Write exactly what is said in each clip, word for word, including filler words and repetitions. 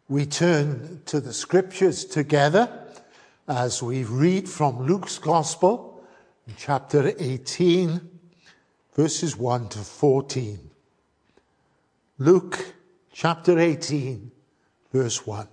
We turn to the scriptures together as we read from Luke's Gospel, chapter eighteen, verses one to fourteen. Luke chapter eighteen, verse one.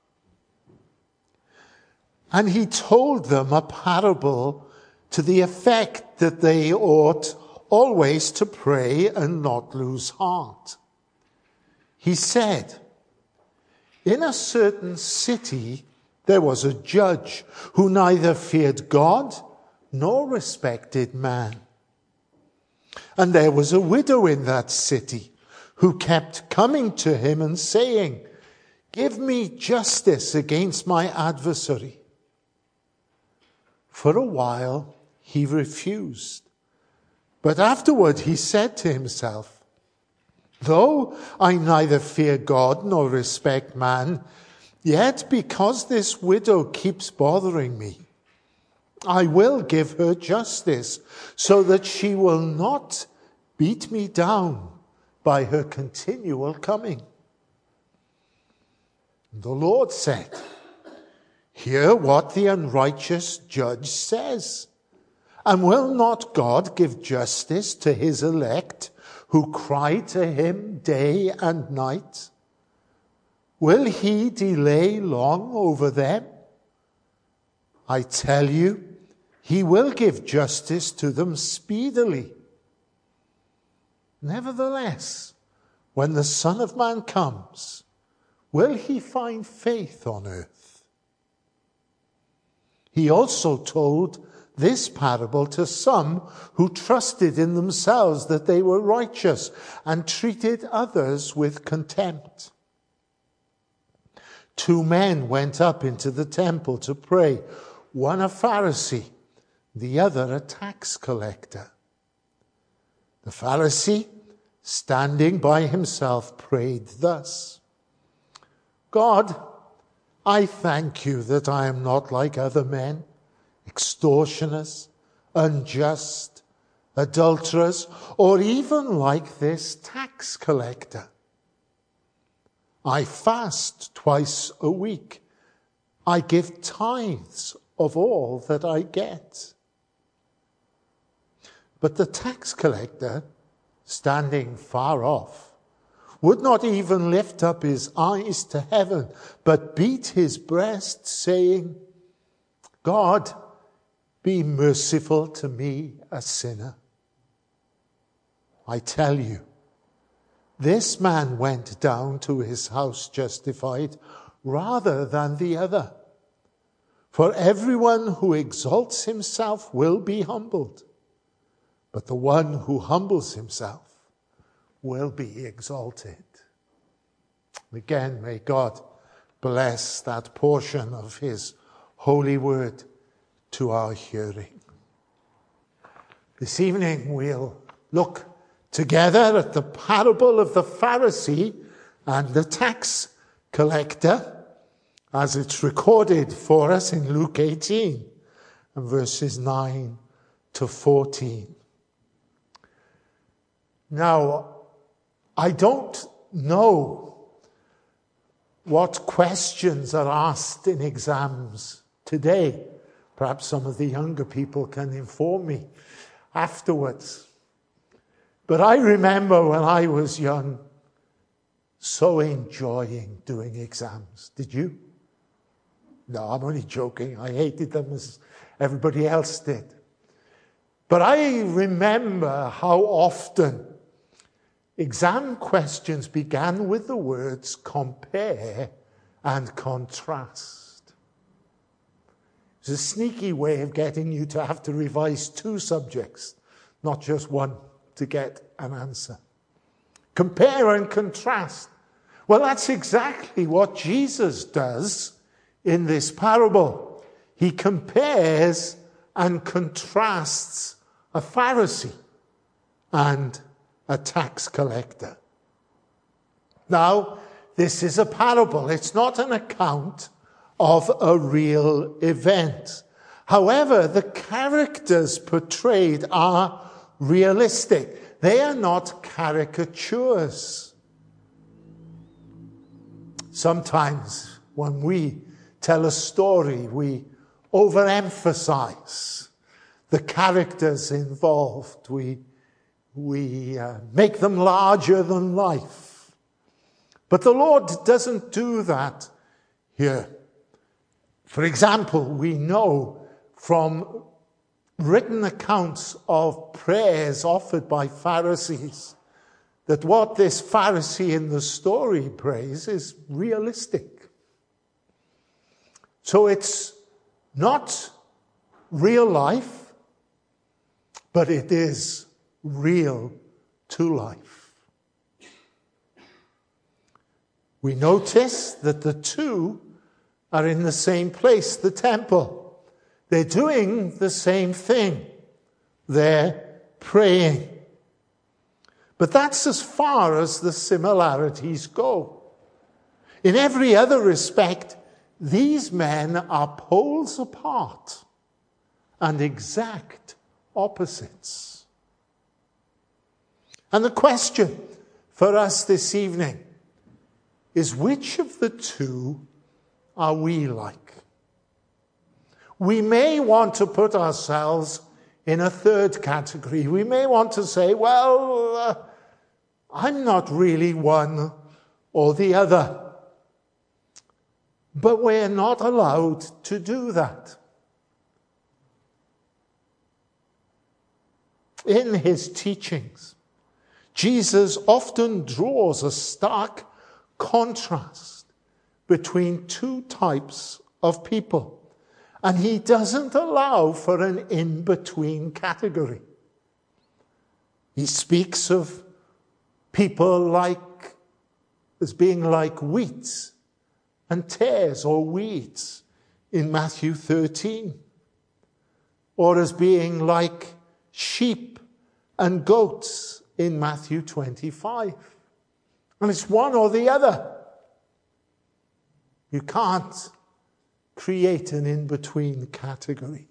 And he told them a parable to the effect that they ought always to pray and not lose heart. He said, in a certain city there was a judge who neither feared God nor respected man. And there was a widow in that city who kept coming to him and saying, give me justice against my adversary. For a while he refused. But afterward he said to himself, though I neither fear God nor respect man, yet because this widow keeps bothering me, I will give her justice so that she will not beat me down by her continual coming. The Lord said, hear what the unrighteous judge says. And will not God give justice to his elect who cry to him day and night? Will he delay long over them? I tell you, he will give justice to them speedily. Nevertheless, when the Son of Man comes, will he find faith on earth? He also told this parable to some who trusted in themselves that they were righteous and treated others with contempt. Two men went up into the temple to pray, one a Pharisee, the other a tax collector. The Pharisee, standing by himself, prayed thus, God, I thank you that I am not like other men, extortioners, unjust, adulterers, or even like this tax collector. I fast twice a week. I give tithes of all that I get. But the tax collector, standing far off, would not even lift up his eyes to heaven, but beat his breast, saying, God, be merciful to me, a sinner. I tell you, this man went down to his house justified rather than the other. For everyone who exalts himself will be humbled, but the one who humbles himself will be exalted. Again, may God bless that portion of his holy word to our hearing. This evening we'll look together at the parable of the Pharisee and the tax collector as it's recorded for us in Luke eighteen and verses nine to fourteen. Now, I don't know what questions are asked in exams today. Perhaps some of the younger people can inform me afterwards. But I remember when I was young, so enjoying doing exams. Did you? No, I'm only joking. I hated them as everybody else did. But I remember how often exam questions began with the words compare and contrast. It's a sneaky way of getting you to have to revise two subjects, not just one, to get an answer. Compare and contrast. Well, that's exactly what Jesus does in this parable. He compares and contrasts a Pharisee and a tax collector. Now, this is a parable. It's not an account of a real event. However, the characters portrayed are realistic. They are not caricatures. Sometimes when we tell a story, we overemphasize the characters involved. We, we uh, make them larger than life. But the Lord doesn't do that here. For example, we know from written accounts of prayers offered by Pharisees that what this Pharisee in the story prays is realistic. So it's not real life, but it is real to life. We notice that the two are in the same place, the temple. They're doing the same thing. They're praying. But that's as far as the similarities go. In every other respect, these men are poles apart and exact opposites. And the question for us this evening is, which of the two are we like? We may want to put ourselves in a third category. We may want to say, well, uh, I'm not really one or the other. But we're not allowed to do that. In his teachings, Jesus often draws a stark contrast between two types of people. And he doesn't allow for an in-between category. He speaks of people like as being like wheat and tares or weeds in Matthew thirteen, or as being like sheep and goats in Matthew twenty-five. And it's one or the other. You can't create an in-between category.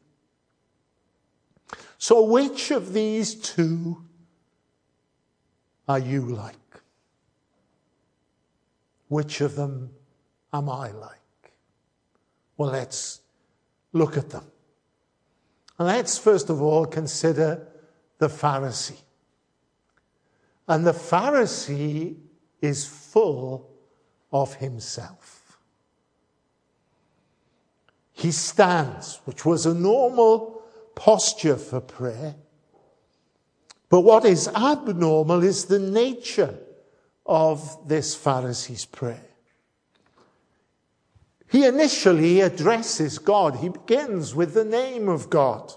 So which of these two are you like? Which of them am I like? Well, let's look at them. And let's first of all consider the Pharisee. And the Pharisee is full of himself. He stands, which was a normal posture for prayer. But what is abnormal is the nature of this Pharisee's prayer. He initially addresses God. He begins with the name of God.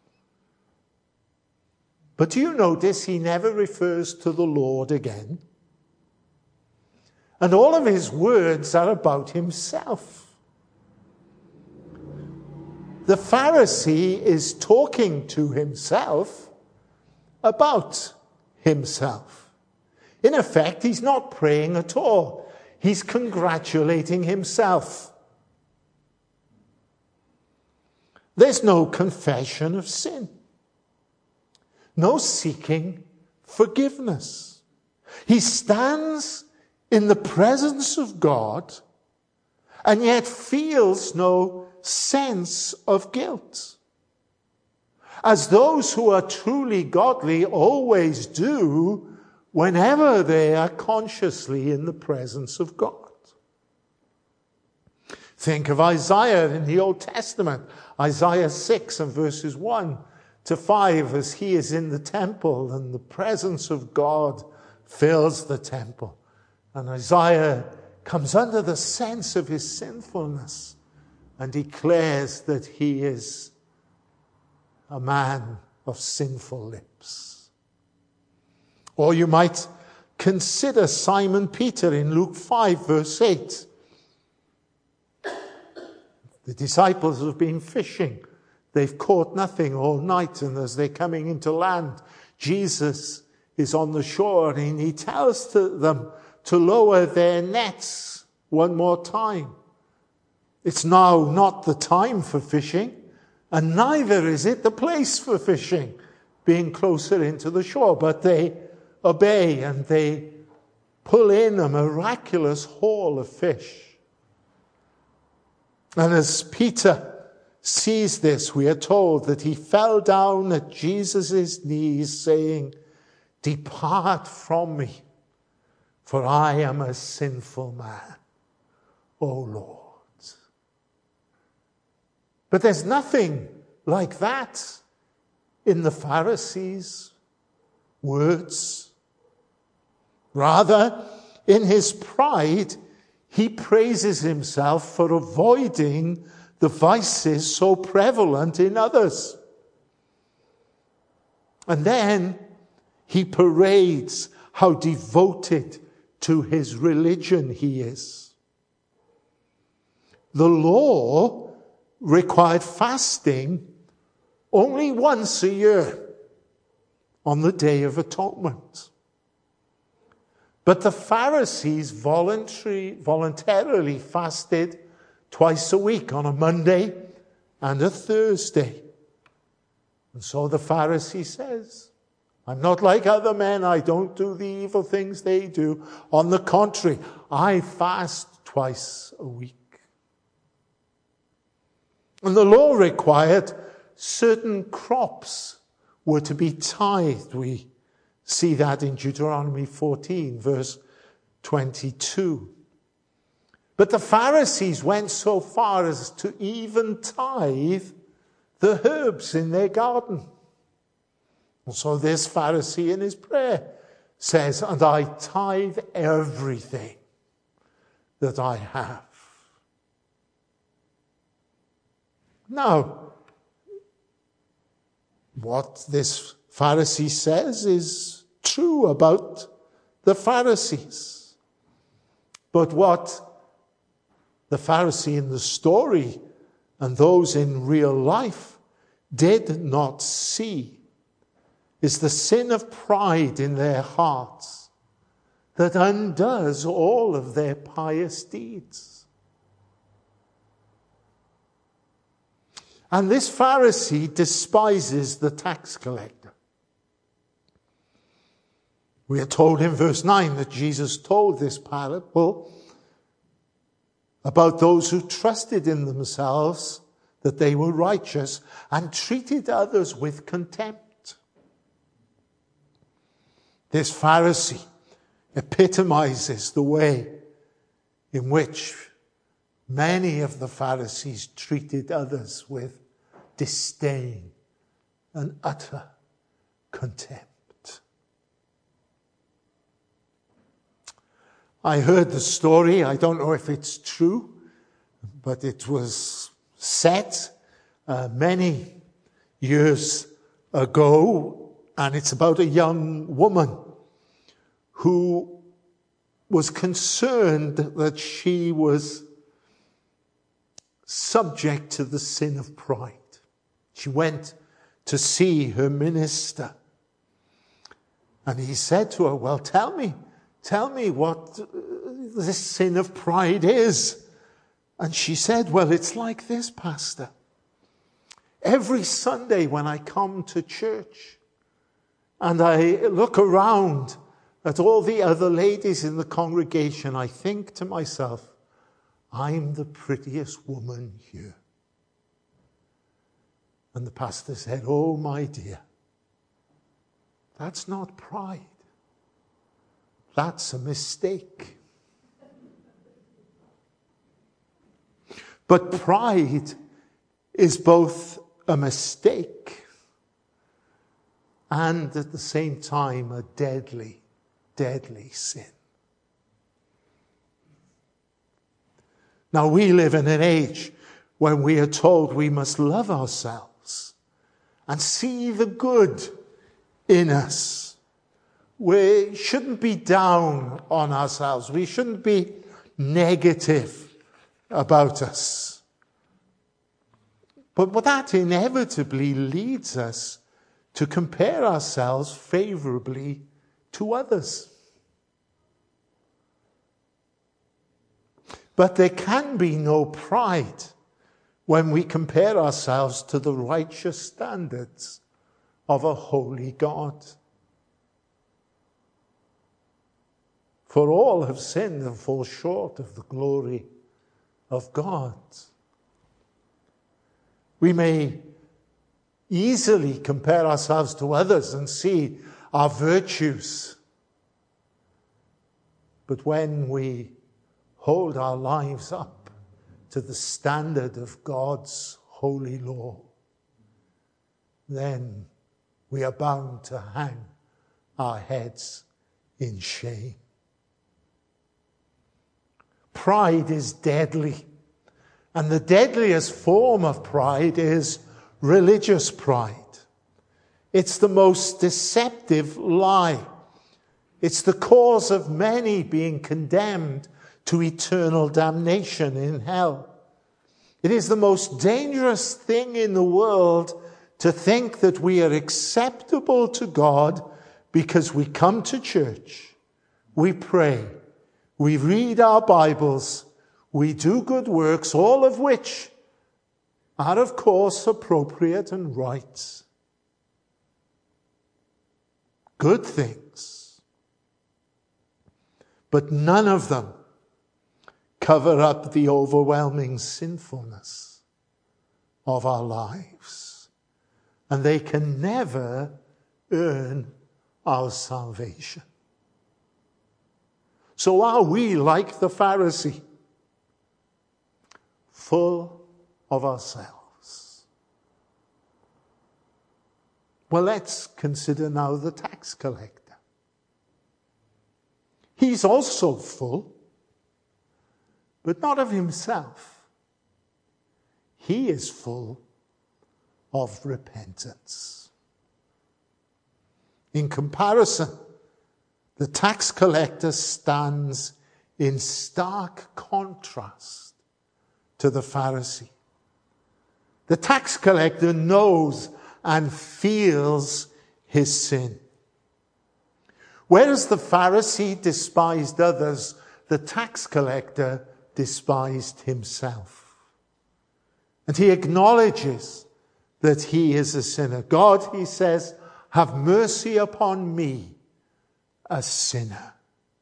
But do you notice he never refers to the Lord again? And all of his words are about himself. The Pharisee is talking to himself about himself. In effect, he's not praying at all. He's congratulating himself. There's no confession of sin. No seeking forgiveness. He stands in the presence of God and yet feels no sense of guilt, as those who are truly godly always do whenever they are consciously in the presence of God. Think of Isaiah in the Old Testament, Isaiah six and verses one to five, as he is in the temple and the presence of God fills the temple. And Isaiah comes under the sense of his sinfulness and declares that he is a man of sinful lips. Or you might consider Simon Peter in Luke five, verse eight. The disciples have been fishing. They've caught nothing all night, and as they're coming into land, Jesus is on the shore, and he tells to them to lower their nets one more time. It's now not the time for fishing, and neither is it the place for fishing, being closer into the shore. But they obey and they pull in a miraculous haul of fish. And as Peter sees this, we are told that he fell down at Jesus' knees, saying, "Depart from me, for I am a sinful man, O Lord." But there's nothing like that in the Pharisees' words. Rather, in his pride, he praises himself for avoiding the vices so prevalent in others. And then he parades how devoted to his religion he is. The law required fasting only once a year on the Day of Atonement. But the Pharisees voluntary, voluntarily fasted twice a week, on a Monday and a Thursday. And so the Pharisee says, "I'm not like other men. I don't do the evil things they do. On the contrary, I fast twice a week." And the law required certain crops were to be tithed. We see that in Deuteronomy fourteen, verse twenty-two. But the Pharisees went so far as to even tithe the herbs in their garden. And so this Pharisee in his prayer says, "And I tithe everything that I have." Now, what this Pharisee says is true about the Pharisees. But what the Pharisee in the story and those in real life did not see is the sin of pride in their hearts that undoes all of their pious deeds. And this Pharisee despises the tax collector. We are told in verse nine that Jesus told this parable about those who trusted in themselves that they were righteous and treated others with contempt. This Pharisee epitomizes the way in which many of the Pharisees treated others with disdain and utter contempt. I heard the story. I don't know if it's true, but it was set uh, many years ago, and it's about a young woman who was concerned that she was subject to the sin of pride. She went to see her minister, and he said to her, "Well, tell me, tell me what this sin of pride is." And she said, "Well, it's like this, Pastor. Every Sunday when I come to church and I look around at all the other ladies in the congregation, I think to myself, I'm the prettiest woman here." And the pastor said, "Oh, my dear, that's not pride. That's a mistake." But pride is both a mistake and at the same time a deadly, deadly sin. Now, we live in an age when we are told we must love ourselves and see the good in us. We shouldn't be down on ourselves. We shouldn't be negative about us. But that inevitably leads us to compare ourselves favorably to others. But there can be no pride when we compare ourselves to the righteous standards of a holy God. For all have sinned and fall short of the glory of God. We may easily compare ourselves to others and see our virtues. But when we hold our lives up to the standard of God's holy law, then we are bound to hang our heads in shame. Pride is deadly, and the deadliest form of pride is religious pride. It's the most deceptive lie. It's the cause of many being condemned to eternal damnation in hell. It is the most dangerous thing in the world to think that we are acceptable to God because we come to church, we pray, we read our Bibles, we do good works, all of which are, of course, appropriate and right. Good things. But none of them cover up the overwhelming sinfulness of our lives. And they can never earn our salvation. So are we like the Pharisee, full of ourselves? Well, let's consider now the tax collector. He's also full, but not of himself. He is full of repentance. In comparison, the tax collector stands in stark contrast to the Pharisee. The tax collector knows and feels his sin. Whereas the Pharisee despised others, the tax collector despised himself. And he acknowledges that he is a sinner. God, he says, have mercy upon me, a sinner.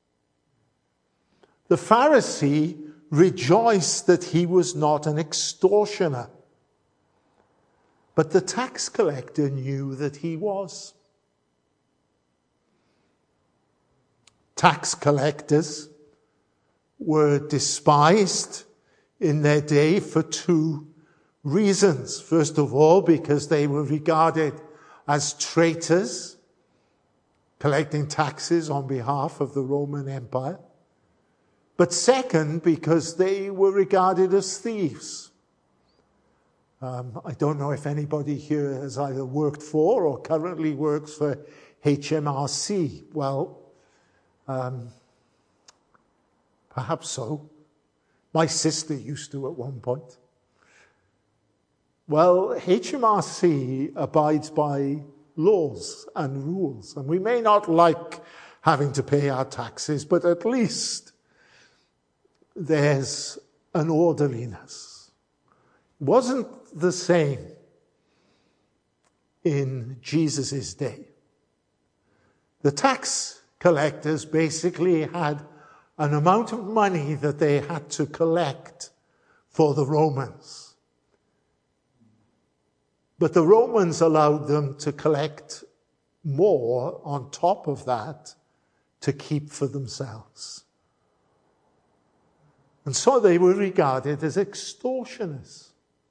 The Pharisee rejoiced that he was not an extortioner. But the tax collector knew that he was. Tax collectors were despised in their day for two reasons. First of all, because they were regarded as traitors, collecting taxes on behalf of the Roman Empire. But second, because they were regarded as thieves. Um, I don't know if anybody here has either worked for or currently works for H M R C. Well, um, perhaps so. My sister used to at one point. Well, H M R C abides by laws and rules, and we may not like having to pay our taxes, but at least there's an orderliness. It wasn't the same in Jesus' day. The tax collectors basically had an amount of money that they had to collect for the Romans. But the Romans allowed them to collect more on top of that to keep for themselves. And so they were regarded as extortioners.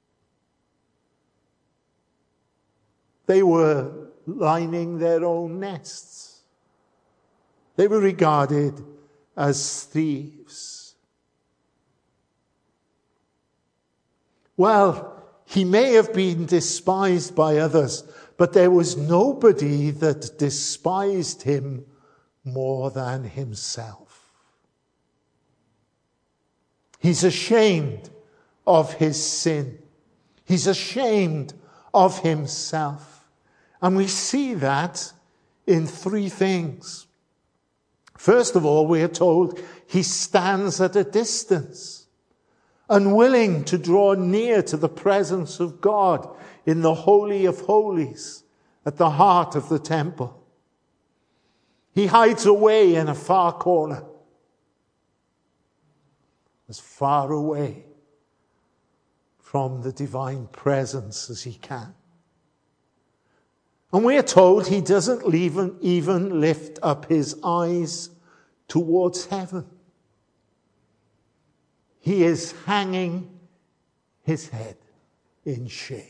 They were lining their own nests. They were regarded as thieves. Well, he may have been despised by others, but there was nobody that despised him more than himself. He's ashamed of his sin. He's ashamed of himself. And we see that in three things. First of all, we are told he stands at a distance, unwilling to draw near to the presence of God in the Holy of Holies at the heart of the temple. He hides away in a far corner. as far away from the divine presence as he can. And we are told he doesn't even, even lift up his eyes towards heaven. He is hanging his head in shame.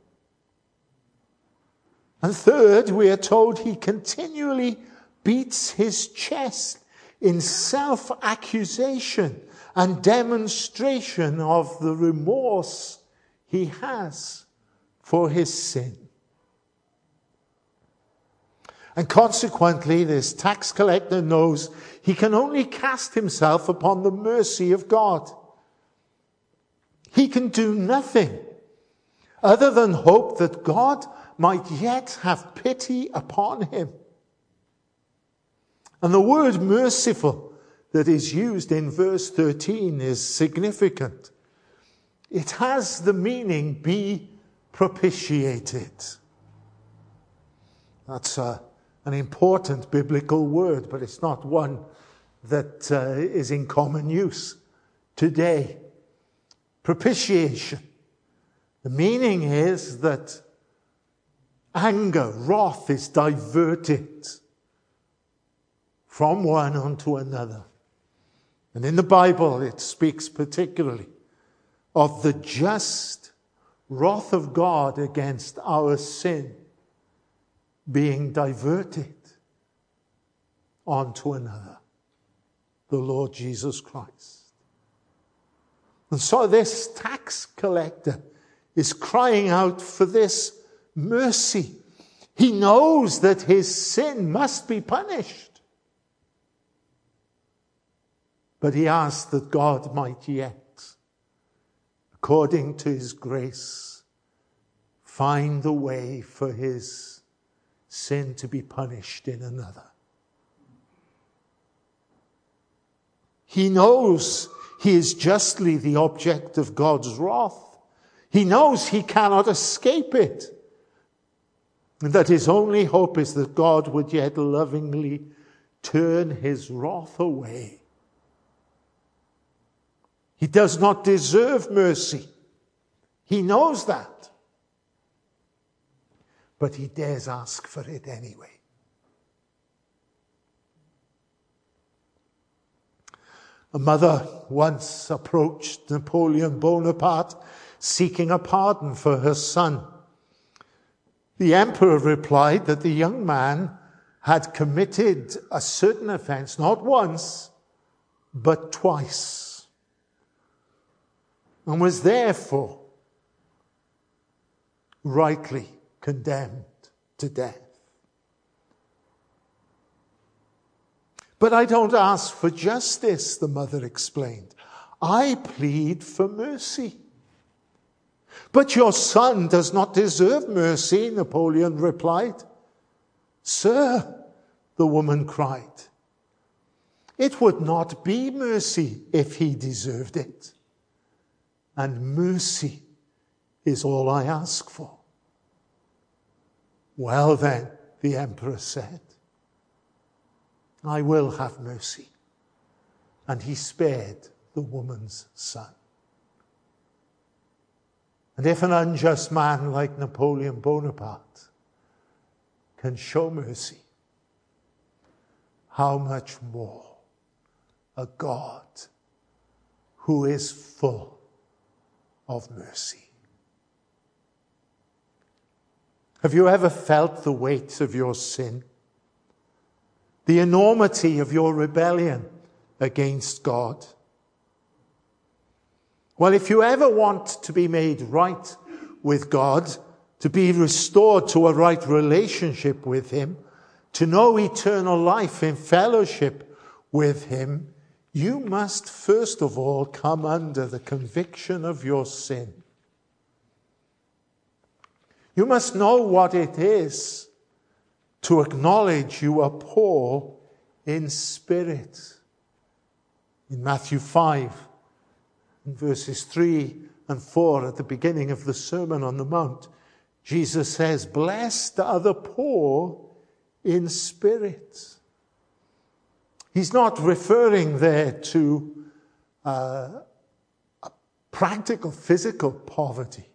And third, we are told he continually beats his chest in self-accusation and demonstration of the remorse he has for his sin. And consequently, this tax collector knows he can only cast himself upon the mercy of God. He can do nothing other than hope that God might yet have pity upon him. And the word merciful that is used in verse thirteen is significant. It has the meaning be propitiated. That's a An important biblical word, but it's not one that uh, is in common use today. Propitiation. The meaning is that anger, wrath is diverted from one unto another. And in the Bible, it speaks particularly of the just wrath of God against our sin being diverted onto another, the Lord Jesus Christ. And so this tax collector is crying out for this mercy. He knows that his sin must be punished. But he asks that God might yet, according to his grace, find the way for his sin to be punished in another. He knows he is justly the object of God's wrath. He knows he cannot escape it. And that his only hope is that God would yet lovingly turn his wrath away. He does not deserve mercy. He knows that. But he dares ask for it anyway. A mother once approached Napoleon Bonaparte seeking a pardon for her son. The emperor replied that the young man had committed a certain offense not once, but twice, and was therefore rightly condemned to death. But I don't ask for justice, the mother explained. I plead for mercy. But your son does not deserve mercy, Napoleon replied. Sir, the woman cried, it would not be mercy if he deserved it. And mercy is all I ask for. Well then, the emperor said, I will have mercy. And he spared the woman's son. And if an unjust man like Napoleon Bonaparte can show mercy, how much more a God who is full of mercy. Have you ever felt the weight of your sin? The enormity of your rebellion against God? Well, if you ever want to be made right with God, to be restored to a right relationship with him, to know eternal life in fellowship with him, you must first of all come under the conviction of your sin. You must know what it is to acknowledge you are poor in spirit. In Matthew five, in verses three and four, at the beginning of the Sermon on the Mount, Jesus says, blessed are the poor in spirit. He's not referring there to uh, practical, physical poverty.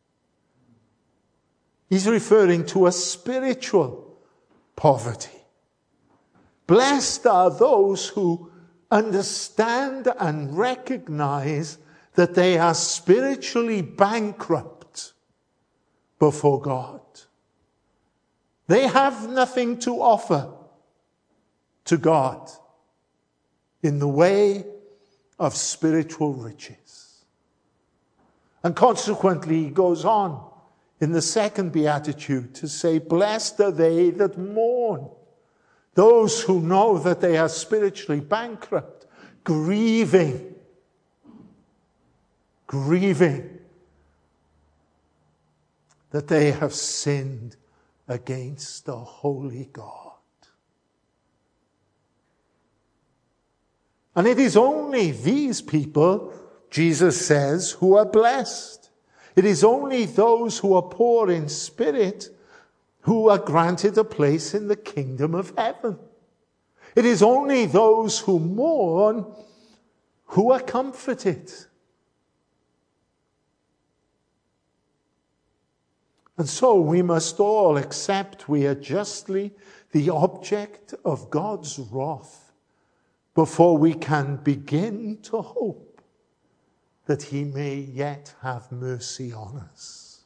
He's referring to a spiritual poverty. Blessed are those who understand and recognize that they are spiritually bankrupt before God. They have nothing to offer to God in the way of spiritual riches. And consequently, he goes on in the second beatitude to say, blessed are they that mourn, those who know that they are spiritually bankrupt, grieving, grieving that they have sinned against the holy God. And it is only these people, Jesus says, who are blessed. It is only those who are poor in spirit who are granted a place in the kingdom of heaven. It is only those who mourn who are comforted. And so we must all accept we are justly the object of God's wrath before we can begin to hope that he may yet have mercy on us.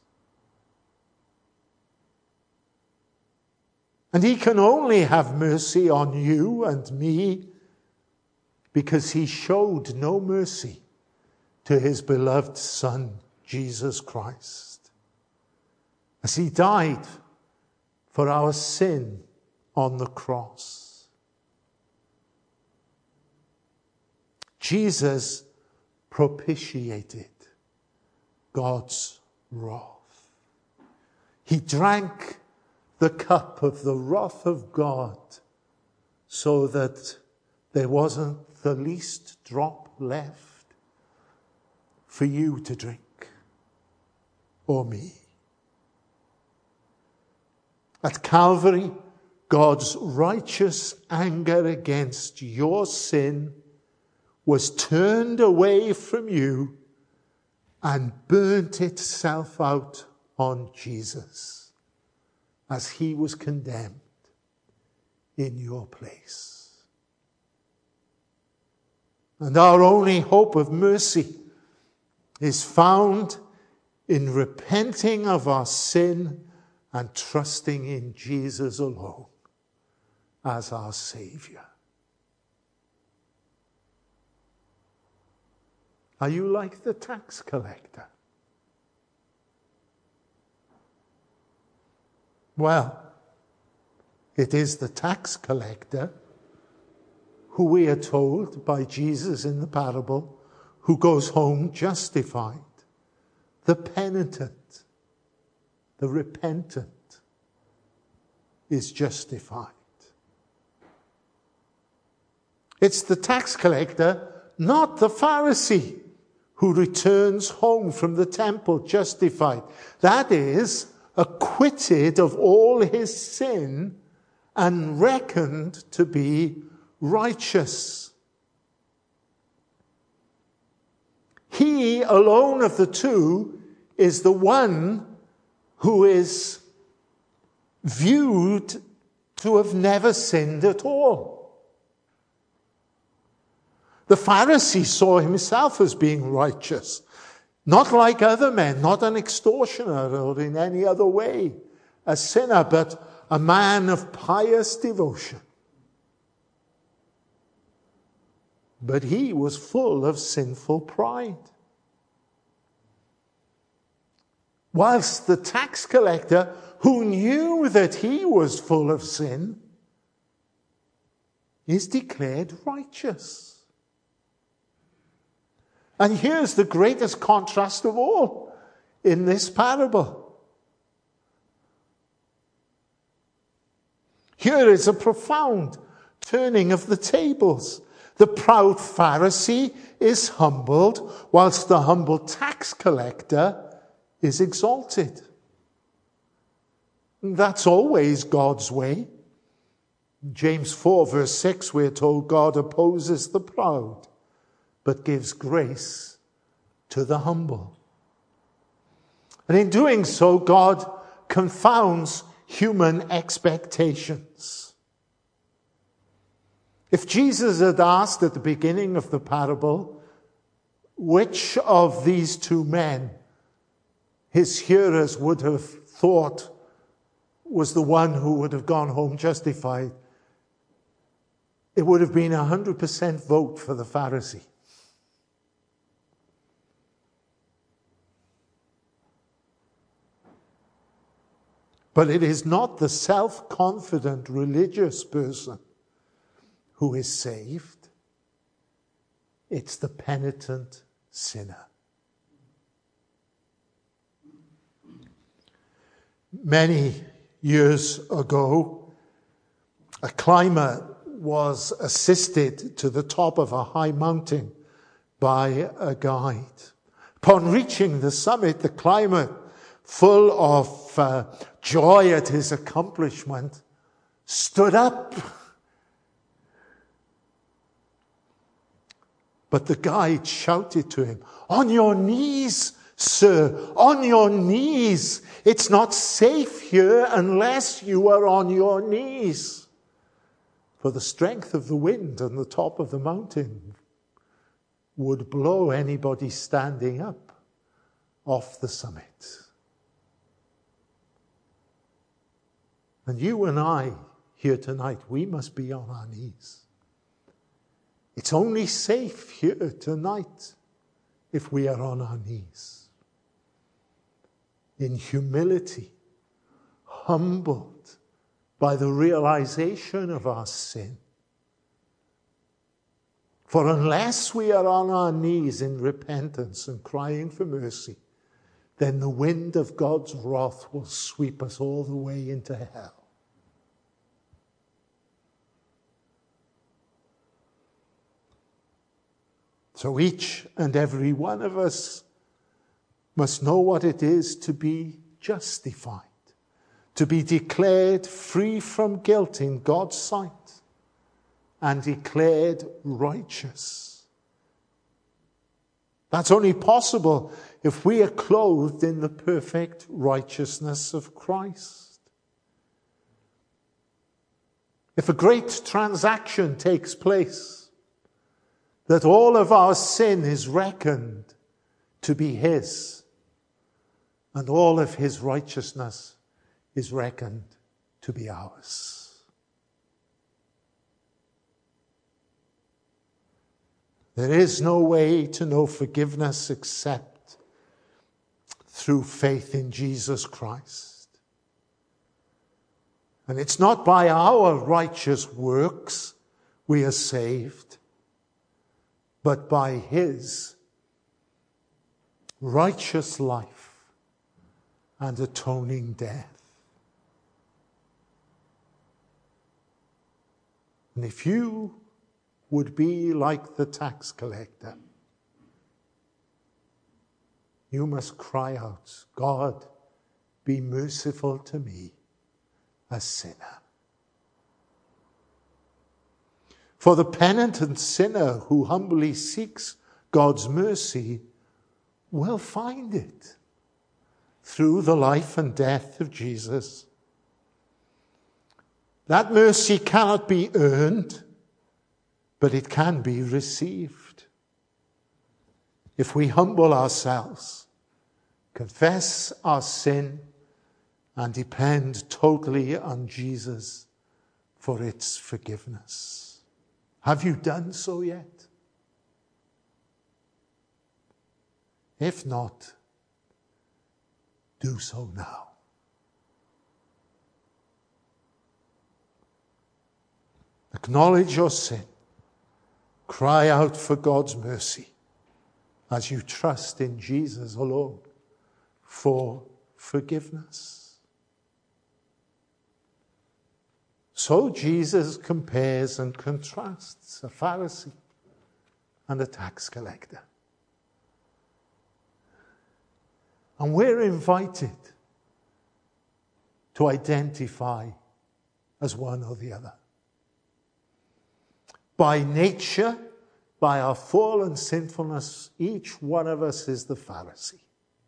And he can only have mercy on you and me because he showed no mercy to his beloved Son, Jesus Christ, as he died for our sin on the cross. Jesus propitiated God's wrath. He drank the cup of the wrath of God so that there wasn't the least drop left for you to drink or me. At Calvary, God's righteous anger against your sin was turned away from you and burnt itself out on Jesus as he was condemned in your place. And our only hope of mercy is found in repenting of our sin and trusting in Jesus alone as our Savior. Are you like the tax collector? Well, it is the tax collector who we are told by Jesus in the parable who goes home justified. The penitent, the repentant is justified. It's the tax collector, not the Pharisee, who returns home from the temple justified. That is, acquitted of all his sin and reckoned to be righteous. He alone of the two is the one who is viewed to have never sinned at all. The Pharisee saw himself as being righteous, not like other men, not an extortioner or in any other way a sinner, but a man of pious devotion. But he was full of sinful pride. Whilst the tax collector, who knew that he was full of sin, is declared righteous. And here's the greatest contrast of all in this parable. Here is a profound turning of the tables. The proud Pharisee is humbled, whilst the humble tax collector is exalted. That's always God's way. In James four, verse six, we're told God opposes the proud, but gives grace to the humble. And in doing so, God confounds human expectations. If Jesus had asked at the beginning of the parable, which of these two men his hearers would have thought was the one who would have gone home justified, it would have been a one hundred percent vote for the Pharisee. But it is not the self-confident religious person who is saved. It's the penitent sinner. Many years ago, a climber was assisted to the top of a high mountain by a guide. Upon reaching the summit, the climber, full of uh, joy at his accomplishment, stood up. But the guide shouted to him, "On your knees, sir, on your knees. It's not safe here unless you are on your knees." For the strength of the wind on the top of the mountain would blow anybody standing up off the summit. And you and I here tonight, we must be on our knees. It's only safe here tonight if we are on our knees, in humility, humbled by the realization of our sin. For unless we are on our knees in repentance and crying for mercy, then the wind of God's wrath will sweep us all the way into hell. So each and every one of us must know what it is to be justified, to be declared free from guilt in God's sight and declared righteous. That's only possible if we are clothed in the perfect righteousness of Christ. If a great transaction takes place, that all of our sin is reckoned to be his, and all of his righteousness is reckoned to be ours. There is no way to know forgiveness except through faith in Jesus Christ. And it's not by our righteous works we are saved, but by his righteous life and atoning death. And if you would be like the tax collector, you must cry out, "God, be merciful to me, a sinner." For the penitent sinner who humbly seeks God's mercy will find it through the life and death of Jesus. That mercy cannot be earned, but it can be received. If we humble ourselves, confess our sin, and depend totally on Jesus for its forgiveness. Have you done so yet? If not, do so now. Acknowledge your sin. Cry out for God's mercy as you trust in Jesus alone for forgiveness. So Jesus compares and contrasts a Pharisee and a tax collector. And we're invited to identify as one or the other. By nature, by our fallen sinfulness, each one of us is the Pharisee.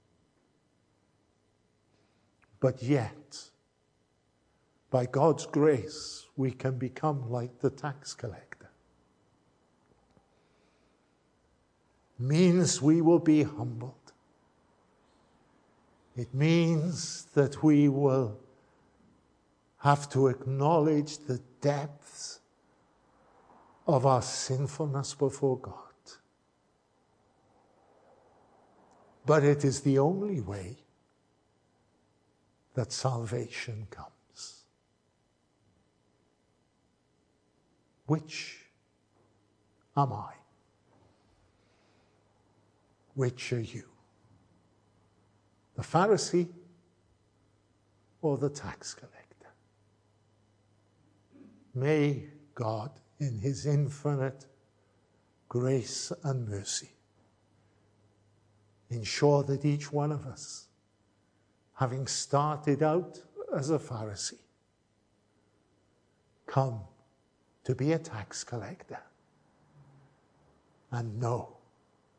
But yet, by God's grace, we can become like the tax collector. Means we will be humbled. It means that we will have to acknowledge the depths of our sinfulness before God. But it is the only way that salvation comes. Which am I? Which are you? The Pharisee or the tax collector? May God, in his infinite grace and mercy, ensure that each one of us, having started out as a Pharisee, come to be a tax collector and know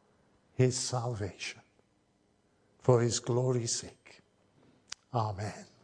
his salvation for his glory's sake. Amen.